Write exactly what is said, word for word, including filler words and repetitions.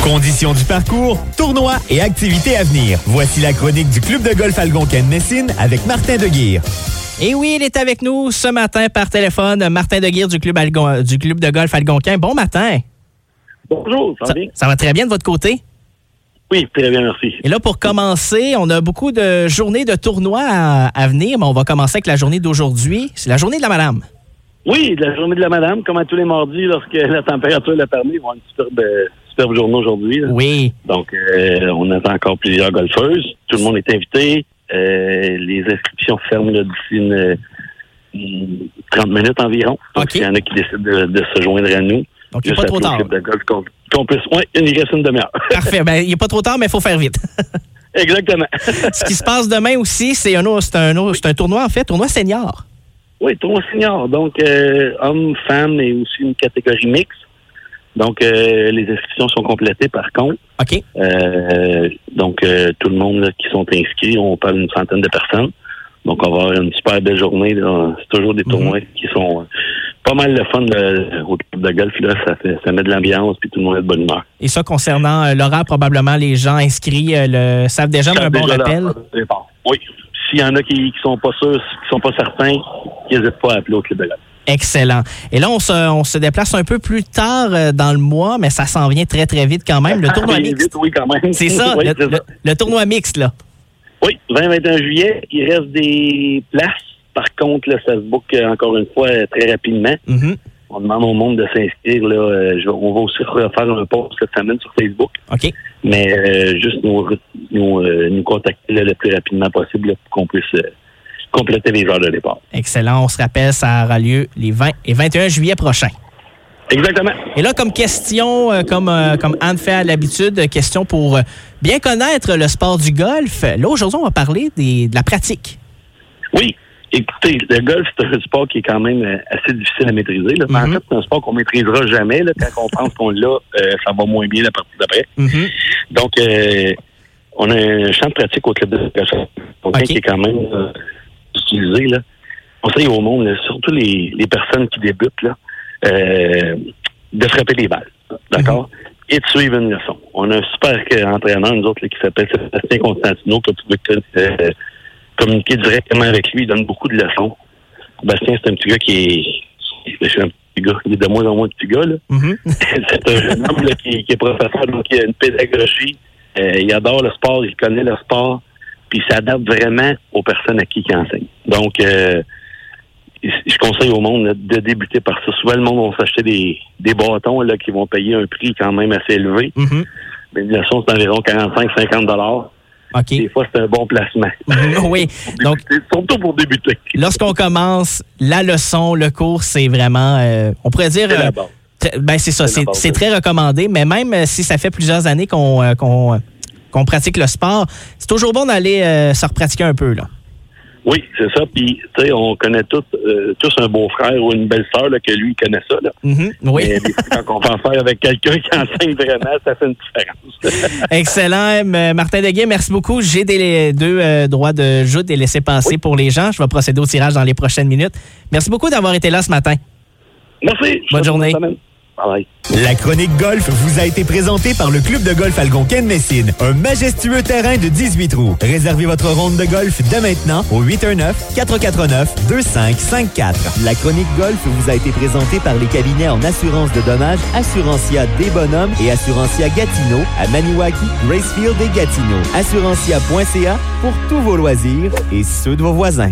Conditions du parcours, tournois et activités à venir. Voici la chronique du Club de golf Algonquin-Messine avec Martin Deguire. Et oui, il est avec nous ce matin par téléphone, Martin Deguire du Club, Algon- du Club de golf Algonquin. Bon matin. Bonjour, ça va Ça, bien? ça va très bien de votre côté? Oui, très bien, merci. Et là, pour commencer, on a beaucoup de journées de tournois à, à venir, mais on va commencer avec la journée d'aujourd'hui. C'est la journée de la madame. Oui, de la journée de la madame, comme à tous les mardis, lorsque la température le permet, ils vont avoir une superbe, euh, superbe journée aujourd'hui. Là. Oui. Donc, euh, on attend encore plusieurs golfeuses. Tout le monde est invité. Euh, les inscriptions ferment là, d'ici une, une trente minutes environ. Donc, OK. il y en a qui décident de, de se joindre à nous. Donc, il n'est Juste pas trop appeler au tard. club de golf qu'on, qu'on puisse... Oui, il reste une demi-heure. Parfait. Ben, il n'est pas trop tard, mais il faut faire vite. Exactement. Ce qui se passe demain aussi, c'est un, autre- c'est un, autre- c'est un tournoi, en fait, tournoi senior. Oui, tournoi senior. Donc, euh, hommes, femmes et aussi une catégorie mixte. Donc, euh, les inscriptions sont complétées par contre. OK. Euh, donc, euh, tout le monde là, qui sont inscrits, on parle d'une centaine de personnes. Donc, on va avoir une super belle journée. Là. C'est toujours des tournois mm-hmm. qui sont euh, pas mal le fun là, au club de golf. Là, ça, fait, ça met de l'ambiance puis tout le monde est de bonne humeur. Et ça, concernant euh, l'horaire, probablement, les gens inscrits euh, le, savent déjà un bon rappel. Oui. S'il y en a qui ne sont pas sûrs, qui sont pas certains, ils n'hésitent pas à appeler au club de golf. Excellent. Et là, on se, on se déplace un peu plus tard euh, dans le mois, mais ça s'en vient très, très vite quand même. Le tournoi Bien mixte. vite, oui, quand même. C'est ça, oui, le, c'est le, ça. le tournoi mixte, là. Oui, vingt vingt et un juillet, il reste des places. Par contre, là, ça se book euh, encore une fois euh, très rapidement. Mm-hmm. On demande au monde de s'inscrire. Là, euh, je, on va aussi refaire un post cette semaine sur Facebook. OK. Mais euh, juste nous, nous, euh, nous contacter là, le plus rapidement possible là, pour qu'on puisse euh, compléter les heures de départ. Excellent. On se rappelle, ça aura lieu les vingt et vingt et un juillet prochains. Exactement. Et là, comme question, euh, comme, euh, comme Anne fait à l'habitude, euh, question pour euh, bien connaître le sport du golf. Là, aujourd'hui, on va parler des, de la pratique. Oui. Écoutez, le golf, c'est un sport qui est quand même euh, assez difficile à maîtriser. Là. Mm-hmm. En fait, c'est un sport qu'on maîtrisera jamais. Là. Quand on pense qu'on l'a, euh, ça va moins bien la partie d'après. Mm-hmm. Donc, euh, on a un champ de pratique au club de golf okay. qui est quand même euh, utilisé. Là. On conseille au monde, là, surtout les, les personnes qui débutent, là, euh, de frapper les balles. D'accord? Mm-hmm. Et de suivre une leçon. On a un super entraîneur, nous autres, là, qui s'appelle Sébastien Constantino, que vous pouvez euh, communiquer directement avec lui. Il donne beaucoup de leçons. Sébastien, c'est un petit gars qui est... Je suis un petit gars. Il est de moins en moins de petit gars, là. Mm-hmm. C'est un jeune homme là, qui, qui est professeur, donc il a une pédagogie. Euh, il adore le sport, il connaît le sport, puis il s'adapte vraiment aux personnes à qui il enseigne. Donc, euh, je conseille au monde là, de débuter par ça. Souvent, le monde va s'acheter des, des bâtons là, qui vont payer un prix quand même assez élevé. Mm-hmm. Mais une leçon, c'est environ quarante-cinq à cinquante dollars. Okay. Des fois, c'est un bon placement. Oui. Donc, surtout pour débuter. Lorsqu'on commence, la leçon, le cours, c'est vraiment, euh, on pourrait dire... C'est euh, la base. T- ben c'est ça, c'est, c'est, base, c'est oui. très recommandé, mais même euh, si ça fait plusieurs années qu'on, euh, qu'on, euh, qu'on pratique le sport, c'est toujours bon d'aller euh, se repratiquer un peu, là. Oui, c'est ça. Puis, tu sais, on connaît tous, euh, tous un beau-frère ou une belle-sœur là, que lui, il connaît ça. Là. Mm-hmm, oui. Mais quand on va en faire avec quelqu'un qui enseigne vraiment, ça fait une différence. Excellent. Martin Deguire, merci beaucoup. J'ai des deux euh, droits de joute et laisser-passer oui. pour les gens. Je vais procéder au tirage dans les prochaines minutes. Merci beaucoup d'avoir été là ce matin. Merci. Bonne journée. Bye. La chronique golf vous a été présentée par le Club de golf Algonquin-Messine. Un majestueux terrain de dix-huit trous. Réservez votre ronde de golf dès maintenant au huit un neuf, quatre quatre neuf, deux cinq cinq quatre. La chronique golf vous a été présentée par les cabinets en assurance de dommages Assurantia des Bonhommes et Assurantia Gatineau à Maniwaki, Gracefield et Gatineau. Assurantia point c a pour tous vos loisirs et ceux de vos voisins.